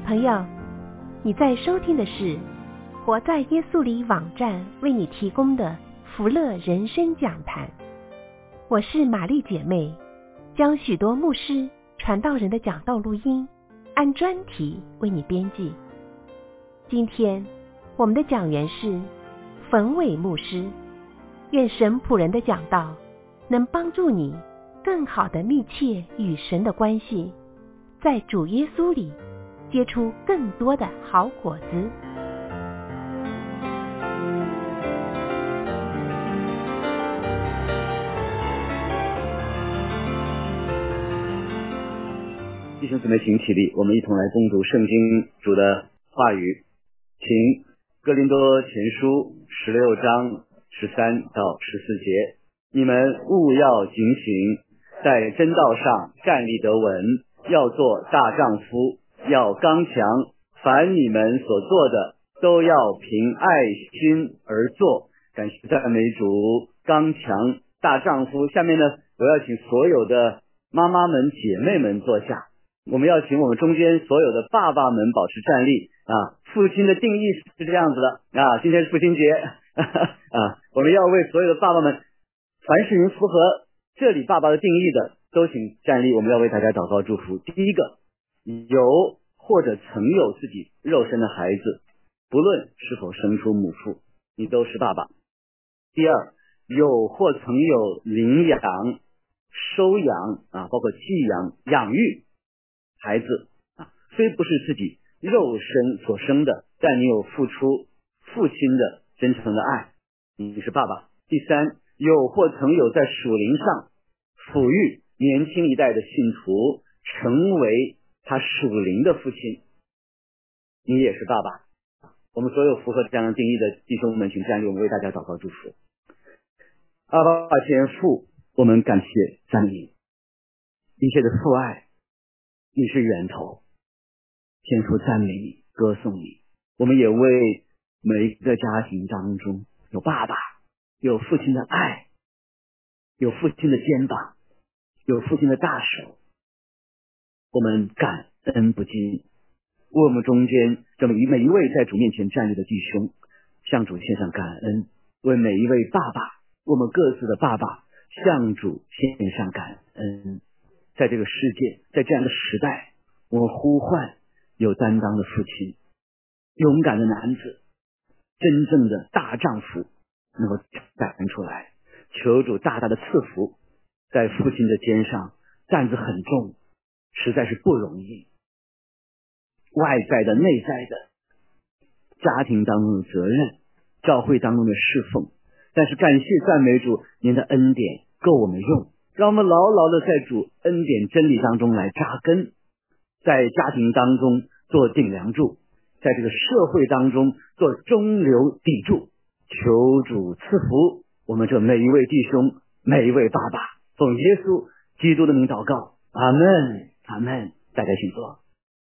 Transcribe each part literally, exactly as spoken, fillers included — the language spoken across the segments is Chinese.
朋友，你在收听的是活在耶稣里网站为你提供的福乐人生讲坛。我是玛丽姐妹，将许多牧师传道人的讲道录音按专题为你编辑。今天我们的讲员是冯伟牧师，愿神仆人的讲道能帮助你更好的密切与神的关系，在主耶稣里结出更多的好果子。 弟兄姊妹，请起立，我们一同来攻读圣经主的话语。请哥林多前书十六章十三到十四节，你们务要警醒，在真道上站立得稳，要做大丈夫，要刚强，凡你们所做的都要凭爱心而做。感谢赞美主，刚强大丈夫。下面呢，我要请所有的妈妈们姐妹们坐下，我们要请我们中间所有的爸爸们保持站立啊！父亲的定义是这样子的啊，今天是父亲节啊，我们要为所有的爸爸们，凡是您符合这里爸爸的定义的，都请站立，我们要为大家祷告祝福。第一个，有或者曾有自己肉身的孩子，不论是否生出母父，你都是爸爸。第二，有或曾有领养、收养啊，包括寄养、养育孩子啊，虽不是自己肉身所生的，但你有付出父亲的真诚的爱，你是爸爸。第三，有或曾有在属灵上抚育年轻一代的信徒，成为他属灵的父亲，你也是爸爸。我们所有符合这样的定义的弟兄们，请站立，我们为大家祷告祝福。阿爸天父，我们感谢赞美你，一切的父爱，你是源头，天父赞美你，歌颂你。我们也为每一个家庭当中有爸爸，有父亲的爱，有父亲的肩膀，有父亲的大手，我们感恩不尽。为我们中间这么一每一位在主面前站立的弟兄，向主献上感恩；为每一位爸爸，我们各自的爸爸，向主献上感恩。在这个世界，在这样的时代，我们呼唤有担当的父亲，勇敢的男子，真正的大丈夫能够站出来。求主大大的赐福，在父亲的肩上担子很重，实在是不容易，外在的内在的家庭当中的责任，教会当中的侍奉，但是感谢赞美主，您的恩典够我们用，让我们牢牢的在主恩典真理当中来扎根，在家庭当中做顶梁柱，在这个社会当中做中流砥柱。求主赐福我们这每一位弟兄，每一位爸爸，奉耶稣基督的名祷告，阿们，阿们。大家请坐。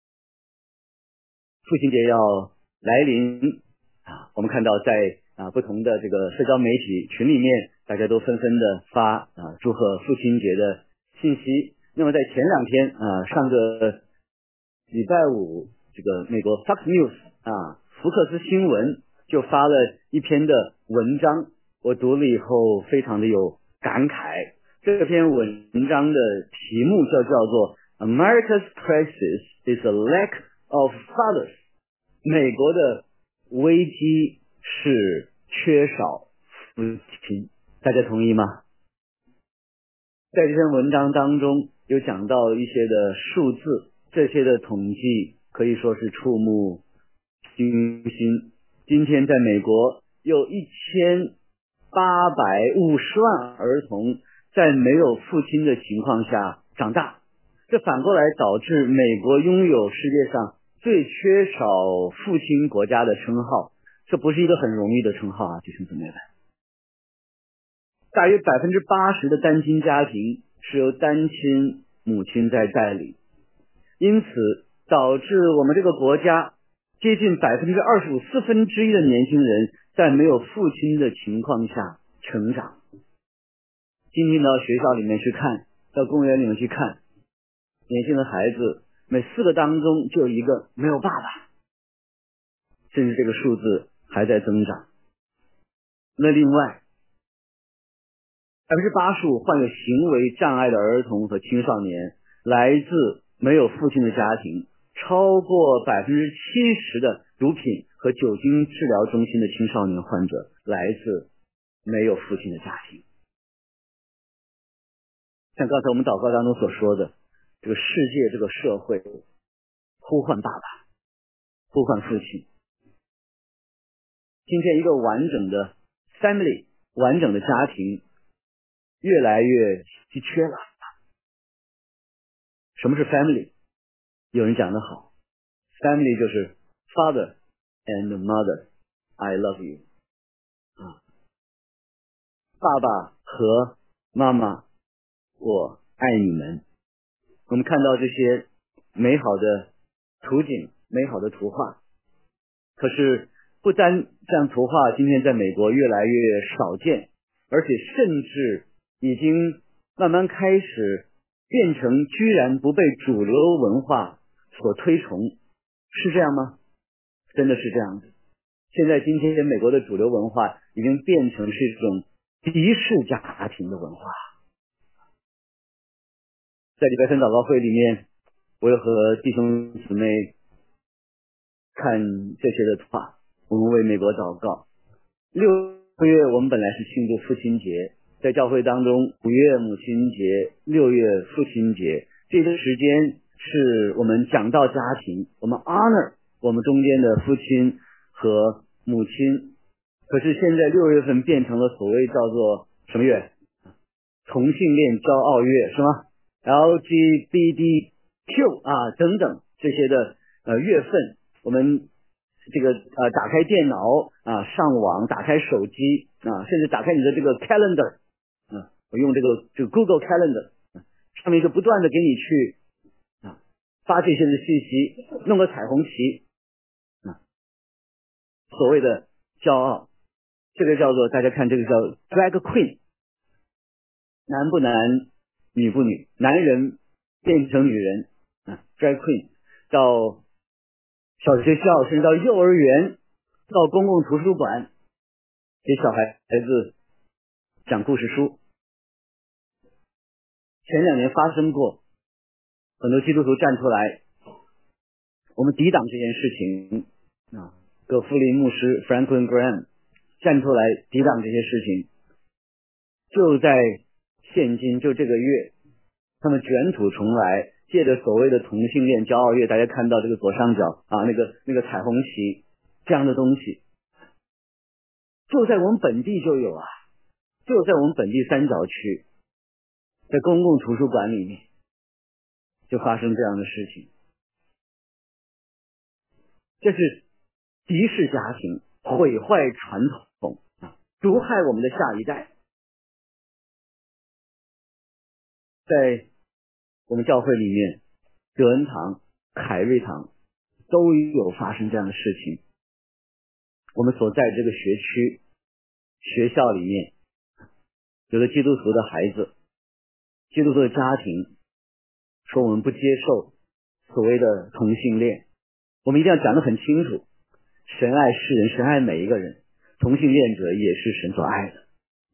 父亲节要来临啊，我们看到在啊不同的这个社交媒体群里面，大家都纷纷的发啊祝贺父亲节的信息。那么在前两天啊，上个礼拜五，这个美国 Fox News 啊福克斯新闻就发了一篇的文章，我读了以后非常的有感慨。这篇文章的题目就叫做 America's crisis is a lack of fathers， 美国的危机是缺少父亲。大家同意吗？在这篇文章当中有讲到一些的数字，这些的统计可以说是触目惊心。今天在美国有一千八百五十万儿童在没有父亲的情况下长大，这反过来导致美国拥有世界上最缺少父亲国家的称号，这不是一个很容易的称号啊，弟兄姊妹们。大约百分之八十的单亲家庭是由单亲母亲在带领，因此导致我们这个国家接近百分之二十五，四分之一的年轻人在没有父亲的情况下成长。今天到学校里面去看，到公园里面去看，年轻的孩子每四个当中就有一个没有爸爸，甚至这个数字还在增长。那另外百分之八十五患有行为障碍的儿童和青少年来自没有父亲的家庭，超过百分之七十的毒品和酒精治疗中心的青少年患者来自没有父亲的家庭。像刚才我们祷告当中所说的，这个世界这个社会呼唤爸爸，呼唤父亲。今天一个完整的 family 完整的家庭越来越稀缺了。什么是 family？ 有人讲得好， family 就是 father and mother I love you 啊，爸爸和妈妈我爱你们。我们看到这些美好的图景，美好的图画，可是不单这样图画今天在美国越来越少见，而且甚至已经慢慢开始变成居然不被主流文化所推崇，是这样吗？真的是这样子。现在今天美国的主流文化已经变成是一种敌视家庭的文化。在礼拜三祷告会里面，我又和弟兄姊妹看这些的图画，我们为美国祷告。六月我们本来是庆祝父亲节，在教会当中五月母亲节，六月父亲节，这段时间是我们讲到家庭，我们 honor 我们中间的父亲和母亲。可是现在六月份变成了所谓叫做什么月？同性恋骄傲月是吗？ L G B T Q 啊等等这些的呃月份，我们这个呃打开电脑啊，上网，打开手机啊，甚至打开你的这个 calendar 啊，我用这个这个 Google Calendar 啊，上面就不断的给你去啊发这些的信息，弄个彩虹旗啊，所谓的骄傲，这个叫做大家看这个叫 drag queen， 男不男女不女，男人变成女人啊 drag queen， 到小学校甚至到幼儿园，到公共图书馆给小孩子讲故事书。前两年发生过，很多基督徒站出来，我们抵挡这件事情啊，葛弗林牧师 Franklin Graham 站出来抵挡这些事情。就在现今就这个月，他们卷土重来，借着所谓的同性恋骄傲月，大家看到这个左上角啊，那个那个彩虹旗这样的东西，就在我们本地就有啊，就在我们本地三角区，在公共图书馆里面就发生这样的事情。这是敌视家庭，毁坏传统啊，毒害我们的下一代。在我们教会里面，德恩堂、凯瑞堂都有发生这样的事情。我们所在这个学区学校里面，有的基督徒的孩子，基督徒的家庭说我们不接受所谓的同性恋，我们一定要讲得很清楚，神爱世人，神爱每一个人，同性恋者也是神所爱的。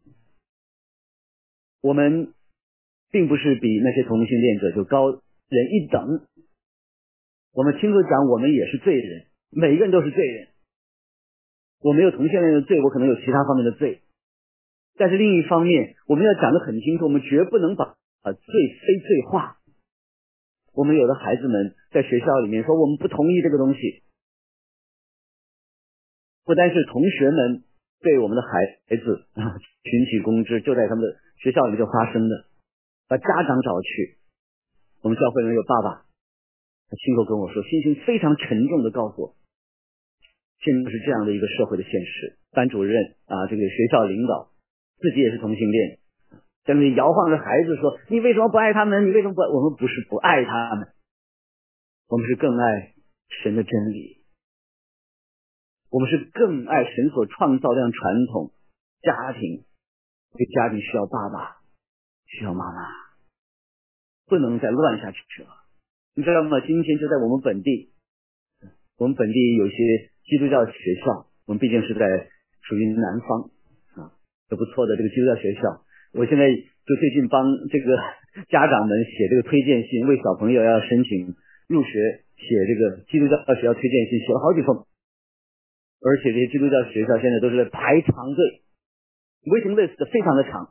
我们并不是比那些同性恋者就高人一等，我们清楚讲，我们也是罪人，每一个人都是罪人。我没有同性恋的罪，我可能有其他方面的罪，但是另一方面，我们要讲得很清楚，我们绝不能把把罪非罪化。我们有的孩子们在学校里面说我们不同意这个东西，不单是同学们对我们的孩子啊群起攻之，就在他们的学校里就发生的，把家长找去。我们教会里有爸爸，他亲口跟我说，心情非常沉重的告诉我，现在是这样的一个社会的现实。班主任啊，这个学校领导自己也是同性恋，在那里摇晃着孩子说，你为什么不爱他们？你为什么不爱？我们不是不爱他们，我们是更爱神的真理，我们是更爱神所创造这样传统家庭。这个家庭需要爸爸，需要妈妈，不能再乱下去了。 你知道吗？今天就在我们本地，我们本地有些基督教学校，我们毕竟是在属于南方啊，有不错的这个基督教学校。我现在就最近帮这个家长们写这个推荐信，为小朋友要申请入学写这个基督教学校推荐信，写了好几封。而且这些基督教学校现在都是在排长队 ，waiting list 非常的长。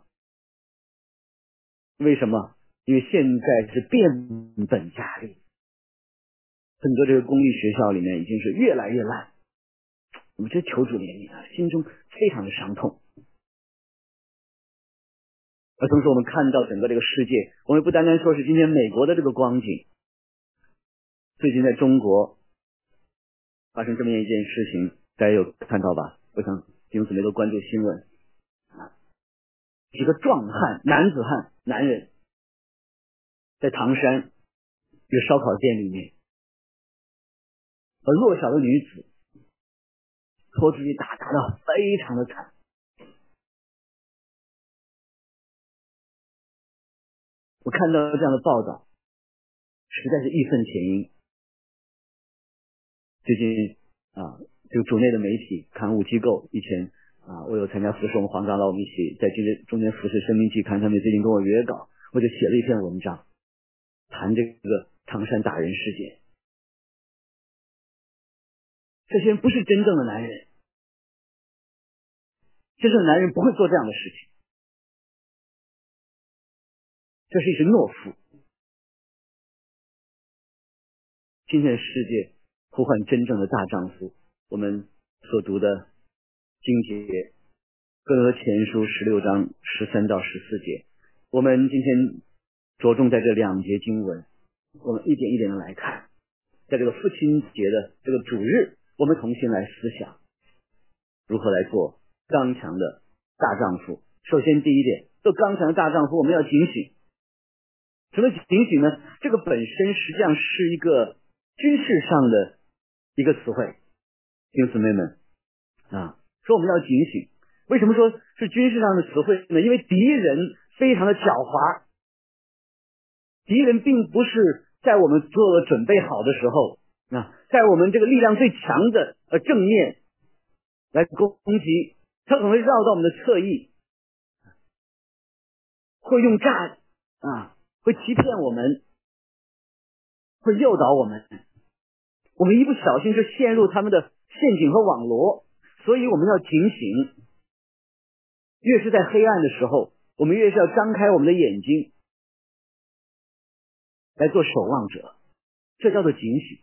为什么？因为现在是变本加厉，很多这个公立学校里面已经是越来越烂。我们这求主怜悯啊，心中非常的伤痛。而同时我们看到整个这个世界，我们不单单说是今天美国的这个光景，最近在中国发生这么一件事情，大家有看到吧？我想弟兄姊妹都关注新闻啊，几个壮汉、男子汉、男人在唐山一个烧烤店里面，而弱小的女子拖出去打，打得非常的惨。我看到这样的报道，实在是义愤填膺。最近啊，这个主内的媒体刊物机构，以前啊，我有参加服侍我们黄长老，我们一起在今天中间服侍生命季刊，他们最近跟我约稿，我就写了一篇文章，谈这个唐山打人事件。这些人不是真正的男人，真正的男人不会做这样的事情，这是一只懦夫。今天的世界呼唤真正的大丈夫，我们所读的经节，哥罗前书十六章十三到十四节，我们今天着重在这两节经文，我们一点一点的来看，在这个父亲节的这个主日，我们重新来思想如何来做刚强的大丈夫。首先第一点，做刚强的大丈夫，我们要警醒。什么警醒呢？这个本身实际上是一个军事上的一个词汇，弟兄姊妹们啊，说我们要警醒。为什么说是军事上的词汇呢？因为敌人非常的狡猾，敌人并不是在我们做了准备好的时候，啊，在我们这个力量最强的呃正面来攻击，他可能会绕到我们的侧翼，会用诈啊，会欺骗我们，会诱导我们，我们一不小心就陷入他们的陷阱和网罗。所以我们要警醒，越是在黑暗的时候，我们越是要张开我们的眼睛来做守望者，这叫做警醒。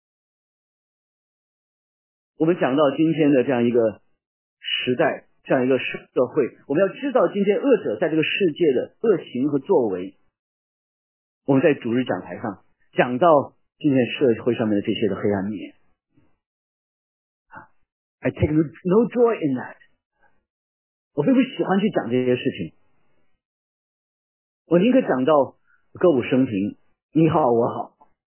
我们讲到今天的这样一个时代，这样一个社会，我们要知道今天恶者在这个世界的恶行和作为。我们在主日讲台上讲到今天社会上面的这些的黑暗面， I take no joy in that， 我并不喜欢去讲这些事情，我宁可讲到歌舞升平，你好我好。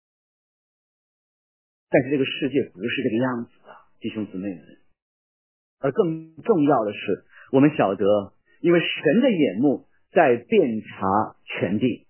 但是这个世界不是这个样子的，弟兄姊妹们。而更重要的是，我们晓得，因为神的眼目在遍察全地，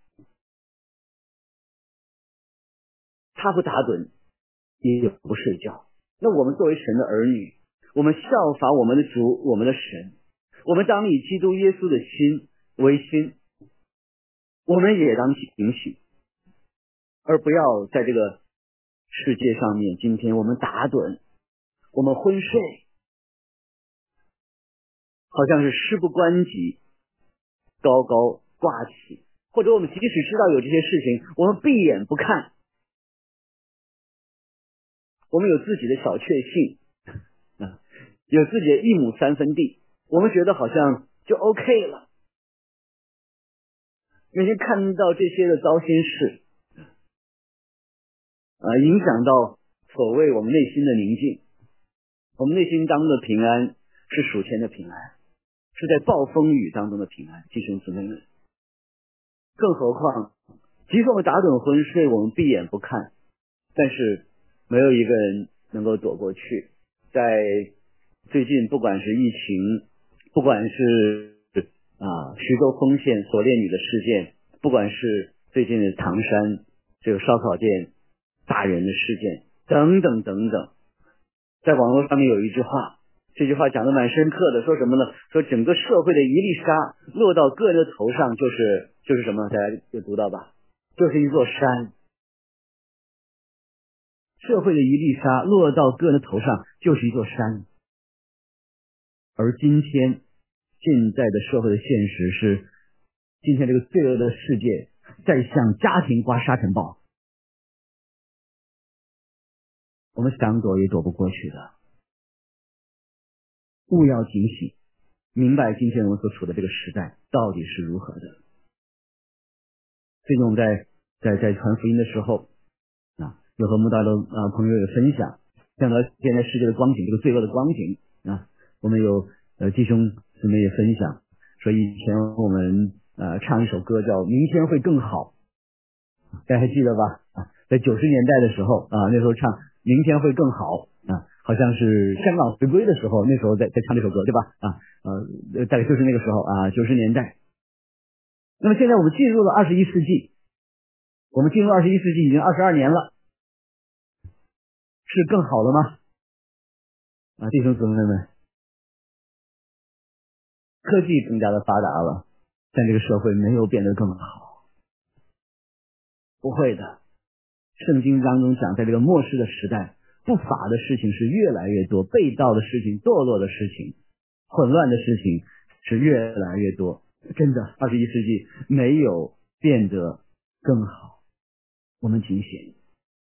他不打盹也不睡觉。那我们作为神的儿女，我们效法我们的主，我们的神，我们当以基督耶稣的心为心，我们也当警醒，而不要在这个世界上面，今天我们打盹，我们昏睡，好像是事不关己，高高挂起，或者我们即使知道有这些事情，我们闭眼不看，我们有自己的小确幸，啊，有自己的一亩三分地，我们觉得好像就 OK 了。每天看到这些的糟心事，啊，影响到所谓我们内心的宁静。我们内心当中的平安是属天的平安，是在暴风雨当中的平安，弟兄姊妹们。更何况，即使我们打盹昏睡，我们闭眼不看，但是没有一个人能够躲过去。在最近，不管是疫情，不管是啊徐州丰县锁链女的事件，不管是最近的唐山这个烧烤店打人的事件等等等等。在网络上面有一句话，这句话讲的蛮深刻的，说什么呢？说整个社会的一粒沙落到个人的头上，就是就是什么？大家有读到吧？就是一座山。社会的一粒沙落到个人的头上，就是一座山。而今天现在的社会的现实是，今天这个罪恶的世界在向家庭刮沙尘暴，我们想躲也躲不过去的。务要警醒，明白今天我们所处的这个时代到底是如何的。最近我们在在在传福音的时候啊，有和慕道的啊朋友有分享，讲到现在世界的光景，这个罪恶的光景啊，我们有呃弟兄姊妹也分享说，以前我们呃唱一首歌叫《明天会更好》，大家还记得吧？啊，在九十年代的时候啊，那时候唱《明天会更好》啊，好像是香港回归的时候，那时候在在唱这首歌，对吧？啊呃，大概就是那个时候啊，九十年代。那么现在我们进入了二十一世纪，我们进入二十一世纪已经二十二年了，是更好了吗？啊，弟兄姊妹们，科技更加的发达了，但这个社会没有变得更好，不会的。圣经当中讲，在这个末世的时代，不法的事情是越来越多，被盗的事情、堕落的事情、混乱的事情是越来越多。真的，二十一世纪没有变得更好。我们警醒，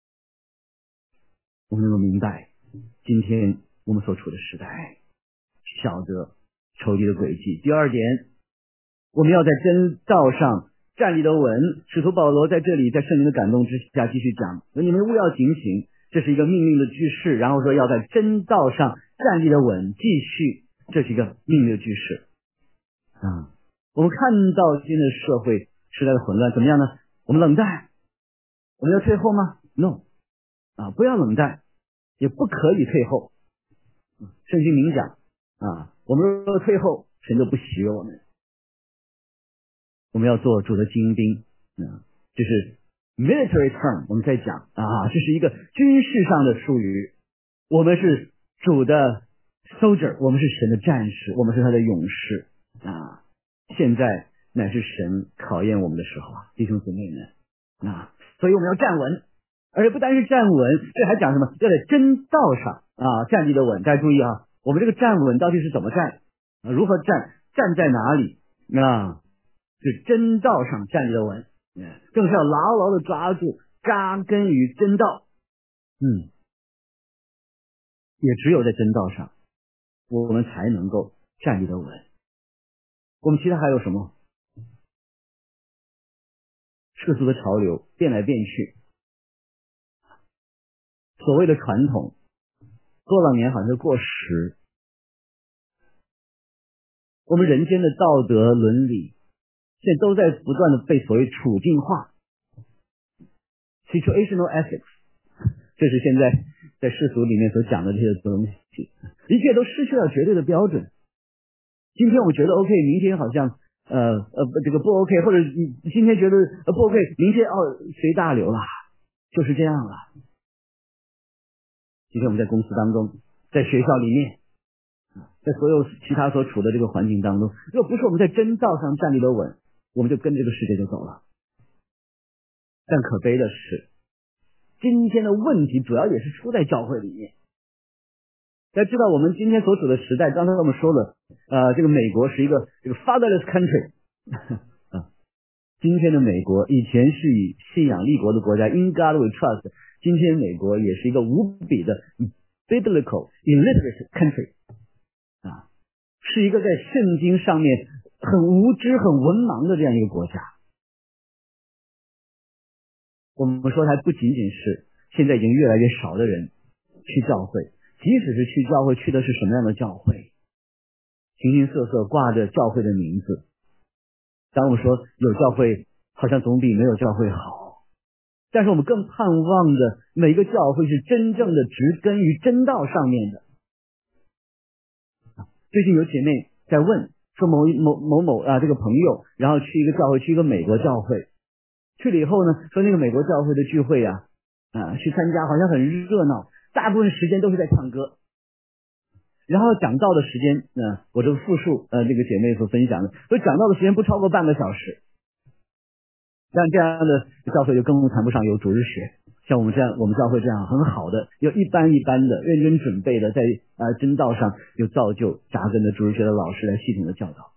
我们能够明白今天我们所处的时代，晓得仇敌的诡计。第二点，我们要在真道上站立得稳。使徒保罗在这里在圣灵的感动之下继续讲，你们务要警醒，这是一个命令的句式，然后说要在真道上站立得稳，继续，这是一个命令的句式啊。我们看到今天的社会时代的混乱怎么样呢？我们冷淡，我们要退后吗？ No 啊，不要冷淡，也不可以退后。圣经明讲啊，我们若退后，神就不喜悦我们。我们要做主的精兵啊，这是 military term， 我们在讲啊，这是一个军事上的术语。我们是主的 soldier， 我们是神的战士，我们是他的勇士啊。现在乃是神考验我们的时候啊，弟兄姊妹们啊，所以我们要站稳，而且不单是站稳，这还讲什么？要在真道上啊站立的稳。大家注意啊，我们这个站稳到底是怎么站？啊、如何站？站在哪里？啊，是真道上站立的稳，嗯，更是要牢牢的抓住，扎根于真道。嗯，也只有在真道上，我们才能够站立的稳。我们其他还有什么？世俗的潮流变来变去，所谓的传统多少年好像是过时。我们人间的道德伦理现在都在不断的被所谓处境化 situational ethics， 这是现在在世俗里面所讲的这些东西，一切都失去了绝对的标准。今天我觉得 OK， 明天好像呃呃这个不 OK， 或者今天觉得呃不 OK， 明天哦随大流了，就是这样了。今天我们在公司当中，在学校里面，在所有其他所处的这个环境当中，若不是我们在真道上站立得稳，我们就跟这个世界就走了。但可悲的是，今天的问题主要也是出在教会里面。大家知道我们今天所处的时代，刚才我们说了，呃，这个美国是一个这个 fatherless country 啊，今天的美国以前是以信仰立国的国家 ，in God we trust， 今天美国也是一个无比的 biblical illiterate country 啊，是一个在圣经上面很无知、很文盲的这样一个国家。我们说它不仅仅是现在已经越来越少的人去教会，即使是去教会，去的是什么样的教会？形形色色挂着教会的名字。当我们说有教会好像总比没有教会好，但是我们更盼望的每一个教会是真正的植根于真道上面的。最近有姐妹在问说某某某某啊这个朋友，然后去一个教会，去一个美国教会， 去了以后呢，说那个美国教会的聚会啊，啊，去参加好像很热闹，大部分时间都是在唱歌。然后讲道的时间，呃，我这个复述，呃，这个姐妹所分享的，说讲道的时间不超过半个小时。但这样的教会就更谈不上有主日学，像我们这样，我们教会这样很好的，有一般一般的认真准备的，在呃真道上有造就扎根的主日学的老师来系统的教导。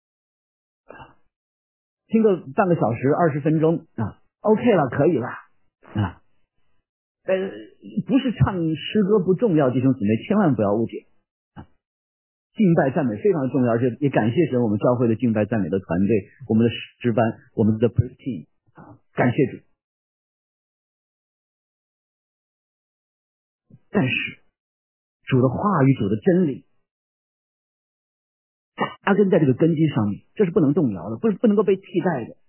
听个半个小时、二十分钟啊 ，OK 了，可以了啊。呃，不是唱诗歌不重要，弟兄姊妹千万不要误解啊。敬拜赞美非常重要，而且也感谢神，我们教会的敬拜赞美的团队，我们的诗班，我们的 praise team 啊，感谢主。但是主的话语、主的真理扎根在这个根基上面，这是不能动摇的，不是不能够被替代的。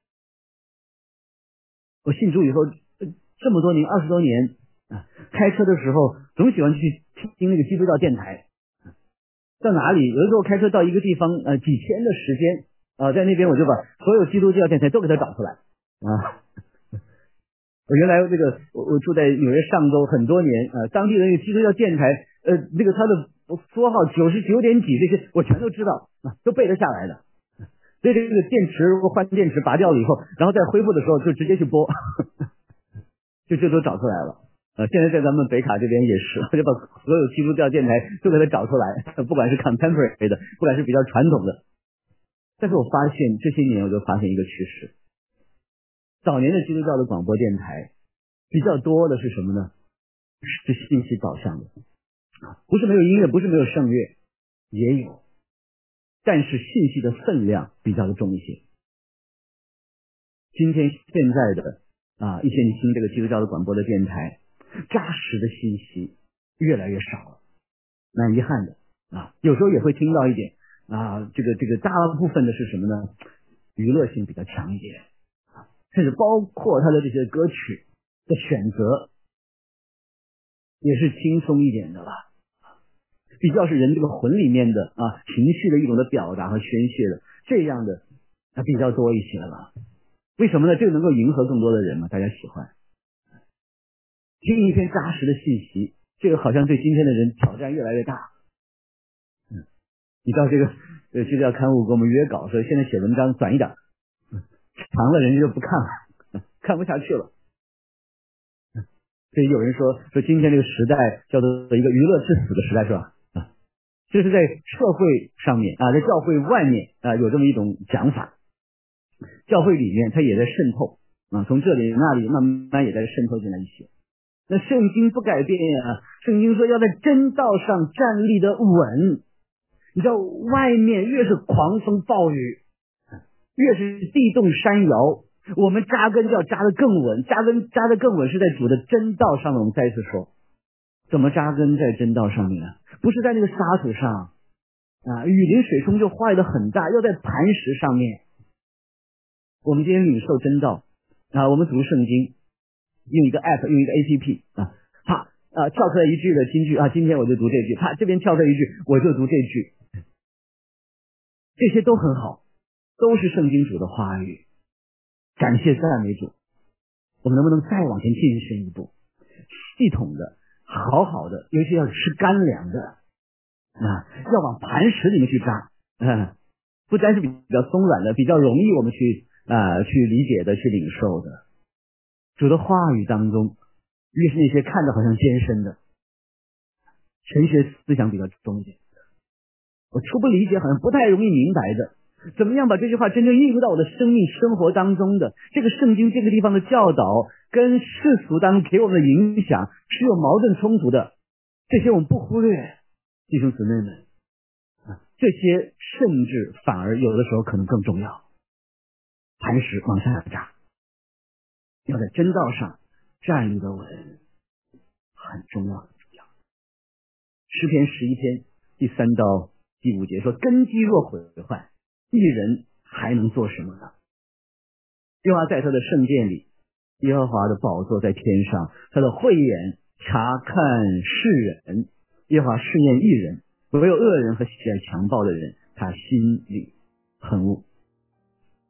我信主以后这么多年，二十多年啊，开车的时候总喜欢去听那个基督教电台。到哪里？有的时候开车到一个地方，呃，几天的时间啊、呃，在那边我就把所有基督教电台都给它找出来啊。我原来这个我我住在纽约上州很多年啊、呃，当地的那个基督教电台，呃，那个它的拨号九十九点几这些我全都知道啊，都背得下来的。所以这个电池如果换电池拔掉了以后，然后再恢复的时候就直接去播，就这都找出来了。呃，现在在咱们北卡这边也是，就把所有基督教电台都给它找出来，不管是 contemporary 的，不管是比较传统的。但是我发现这些年我就发现一个趋势，早年的基督教的广播电台比较多的是什么呢？是信息导向的，不是没有音乐，不是没有圣乐，也有，但是信息的分量比较的重一些。今天现在的啊一些你听这个基督教的广播的电台，扎实的信息越来越少了，蛮遗憾的啊。有时候也会听到一点啊，这个这个大部分的是什么呢？娱乐性比较强一点，甚至包括他的这些歌曲的选择也是轻松一点的了，比较是人这个魂里面的啊情绪的一种的表达和宣泄的，这样的啊比较多一些了。为什么呢？这个能够迎合更多的人嘛，大家喜欢听一篇扎实的信息，这个好像对今天的人挑战越来越大。嗯，你到这个呃基督教刊物给我们约稿，所以现在写文章短一点，长了人家就不看了，看不下去了。所以有人说说今天这个时代叫做一个娱乐至死的时代，是吧？啊，这是在社会上面啊，在教会外面啊有这么一种讲法，教会里面它也在渗透啊，从这里那里慢慢也在渗透进来一些。那圣经不改变呀，圣经说要在真道上站立的稳。你知道外面越是狂风暴雨，越是地动山摇，我们扎根就要扎得更稳，扎根扎得更稳是在主的真道上面。我们再一次说，怎么扎根在真道上面呢？不是在那个沙土上啊，雨淋水冲就坏得很大，要在磐石上面。我们今天领受真道啊，我们读圣经用一个 app 用一个 A P P 啊，啪啊跳出来一句的金句啊，今天我就读这句，啪这边跳出来一句我就读这句，这些都很好，都是圣经主的话语，感谢赞美主。我们能不能再往前进深一步，系统的好好的，尤其要吃干粮的啊，要往磐石里面去扎，嗯，不单是比较松软的，比较容易我们去啊去理解的，去领受的。主的话语当中，越是那些看着好像艰深的神学思想比较重一点，我初步理解好像不太容易明白的，怎么样把这句话真正应用到我的生命生活当中的，这个圣经这个地方的教导跟世俗当中给我们的影响是有矛盾冲突的，这些我们不忽略，弟兄姊妹们啊，这些甚至反而有的时候可能更重要。磐石往下扎，要在真道上站立的稳，很重要很重要。诗篇十一篇第三到第五节说，根基若毁坏，一人还能做什么呢？耶和华在他的圣殿里，耶和华的宝座在天上，他的慧眼察看世人，耶和华试验义人，唯有恶人和喜爱强暴的人，他心里恨恶。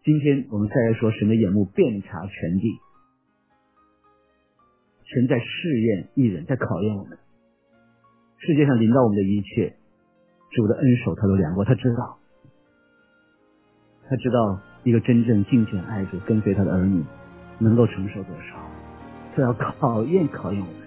今天我们再来说神的眼目遍察全地，神在试验义人，在考验我们。世界上临到我们的一切，主的恩手他都量过，他知道他知道一个真正敬虔爱主跟随他的儿女能够承受多少，这要考验考验我们。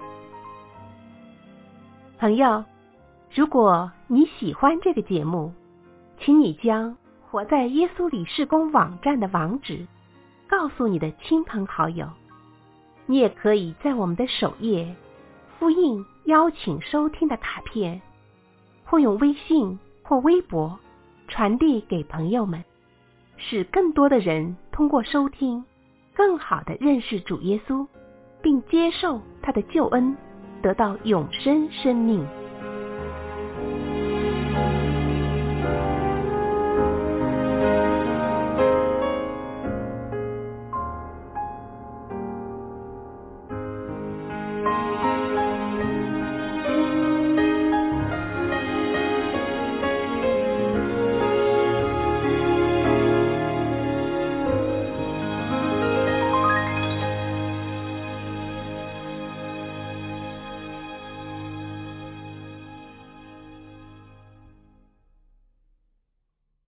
朋友，如果你喜欢这个节目，请你将活在耶稣里事工网站的网址告诉你的亲朋好友。你也可以在我们的首页复印邀请收听的卡片，或用微信或微博传递给朋友们，使更多的人通过收听更好地认识主耶稣，并接受他的救恩，得到永生生命。